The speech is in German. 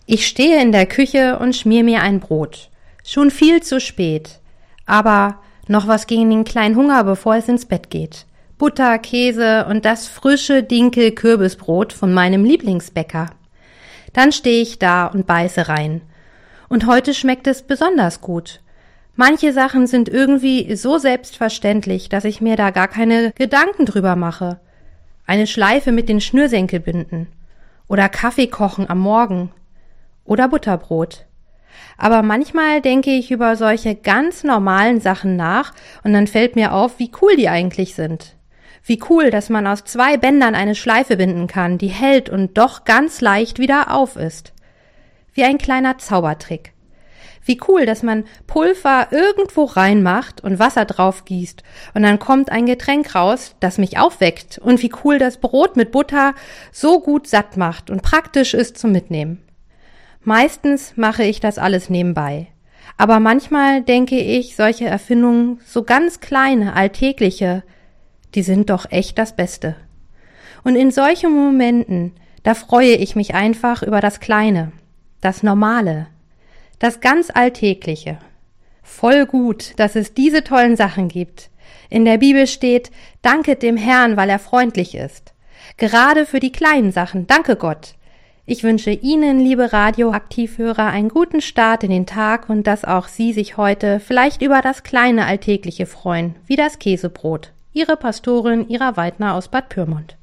Ich stehe in der Küche und schmier mir ein Brot. Schon viel zu spät. Aber noch was gegen den kleinen Hunger, bevor es ins Bett geht. Butter, Käse und das frische Dinkel-Kürbisbrot von meinem Lieblingsbäcker. Dann stehe ich da und beiße rein. Und heute schmeckt es besonders gut. Manche Sachen sind irgendwie so selbstverständlich, dass ich mir da gar keine Gedanken drüber mache. Eine Schleife mit den Schnürsenkelbinden. Oder Kaffee kochen am Morgen. Oder Butterbrot. Aber manchmal denke ich über solche ganz normalen Sachen nach und dann fällt mir auf, wie cool die eigentlich sind. Wie cool, dass man aus 2 Bändern eine Schleife binden kann, die hält und doch ganz leicht wieder auf ist. Wie ein kleiner Zaubertrick. Wie cool, dass man Pulver irgendwo reinmacht und Wasser drauf gießt und dann kommt ein Getränk raus, das mich aufweckt. Und wie cool das Brot mit Butter so gut satt macht und praktisch ist zum Mitnehmen. Meistens mache ich das alles nebenbei. Aber manchmal denke ich, solche Erfindungen, so ganz kleine, alltägliche, die sind doch echt das Beste. Und in solchen Momenten, da freue ich mich einfach über das Kleine, das Normale, das ganz Alltägliche. Voll gut, dass es diese tollen Sachen gibt. In der Bibel steht, danket dem Herrn, weil er freundlich ist. Gerade für die kleinen Sachen, danke Gott. Ich wünsche Ihnen, liebe Radioaktivhörer, einen guten Start in den Tag und dass auch Sie sich heute vielleicht über das kleine Alltägliche freuen, wie das Käsebrot. Ihre Pastorin Ira Weidner aus Bad Pyrmont.